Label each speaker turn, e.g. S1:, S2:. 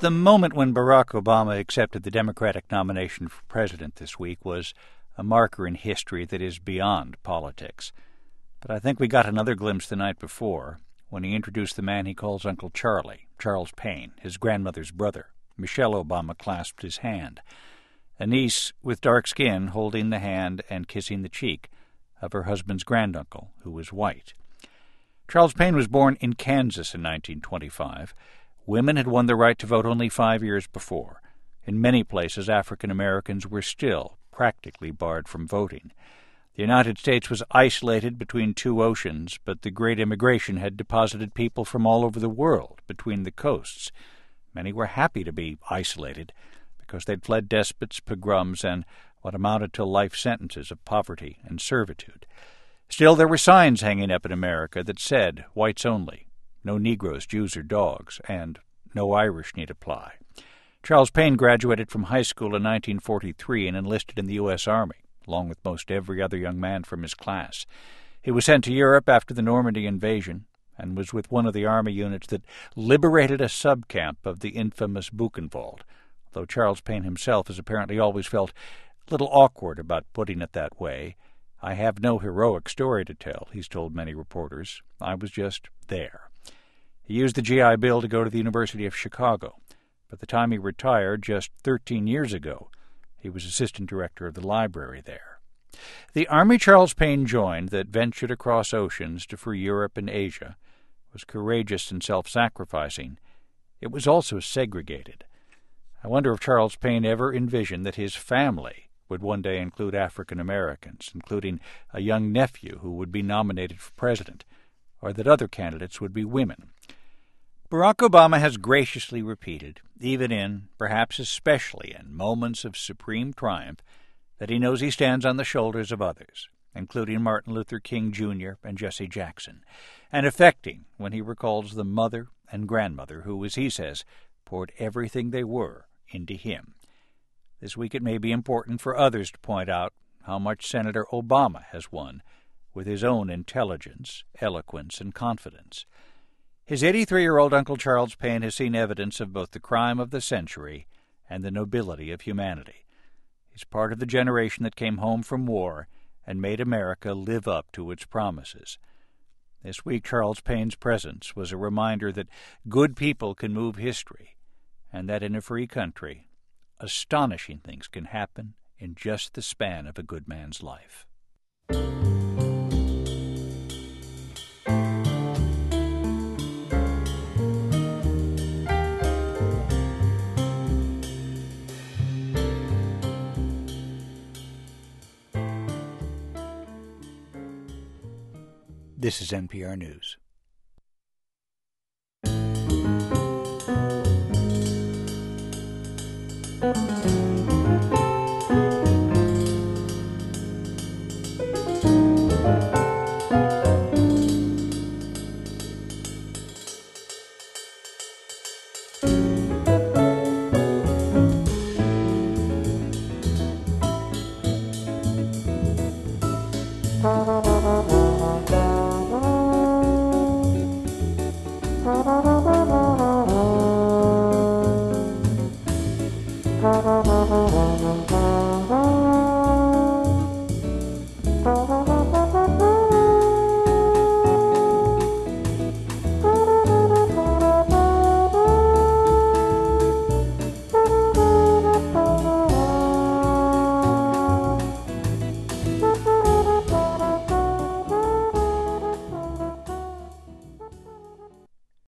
S1: The moment when Barack Obama accepted the Democratic nomination for president this week was a marker in history that is beyond politics. But I think we got another glimpse the night before when he introduced the man he calls Uncle Charlie, Charles Payne, his grandmother's brother. Michelle Obama clasped his hand, a niece with dark skin holding the hand and kissing the cheek of her husband's granduncle, who was white. Charles Payne was born in Kansas in 1925. Women had won the right to vote only 5 years before. In many places, African Americans were still practically barred from voting. The United States was isolated between two oceans, but the great immigration had deposited people from all over the world between the coasts. Many were happy to be isolated because they'd fled despots, pogroms, and what amounted to life sentences of poverty and servitude. Still, there were signs hanging up in America that said, whites only, no Negroes, Jews, or dogs, and no Irish need apply. Charles Payne graduated from high school in 1943 and enlisted in the U.S. Army, along with most every other young man from his class. He was sent to Europe after the Normandy invasion and was with one of the Army units that liberated a subcamp of the infamous Buchenwald, though Charles Payne himself has apparently always felt a little awkward about putting it that way. "I have no heroic story to tell," he's told many reporters. "I was just there." He used the GI Bill to go to the University of Chicago. By the time he retired, just 13 years ago, he was assistant director of the library there. The army Charles Payne joined that ventured across oceans to free Europe and Asia was courageous and self-sacrificing. It was also segregated. I wonder if Charles Payne ever envisioned that his family would one day include African Americans, including a young nephew who would be nominated for president, or that other candidates would be women. Barack Obama has graciously repeated, even in, perhaps especially in, moments of supreme triumph, that he knows he stands on the shoulders of others, including Martin Luther King Jr. and Jesse Jackson, and affecting when he recalls the mother and grandmother who, as he says, poured everything they were into him. This week it may be important for others to point out how much Senator Obama has won with his own intelligence, eloquence, and confidence. His 83-year-old Uncle Charles Payne has seen evidence of both the crime of the century and the nobility of humanity. He's part of the generation that came home from war and made America live up to its promises. This week, Charles Payne's presence was a reminder that good people can move history, and that in a free country, astonishing things can happen in just the span of a good man's life. This is NPR News.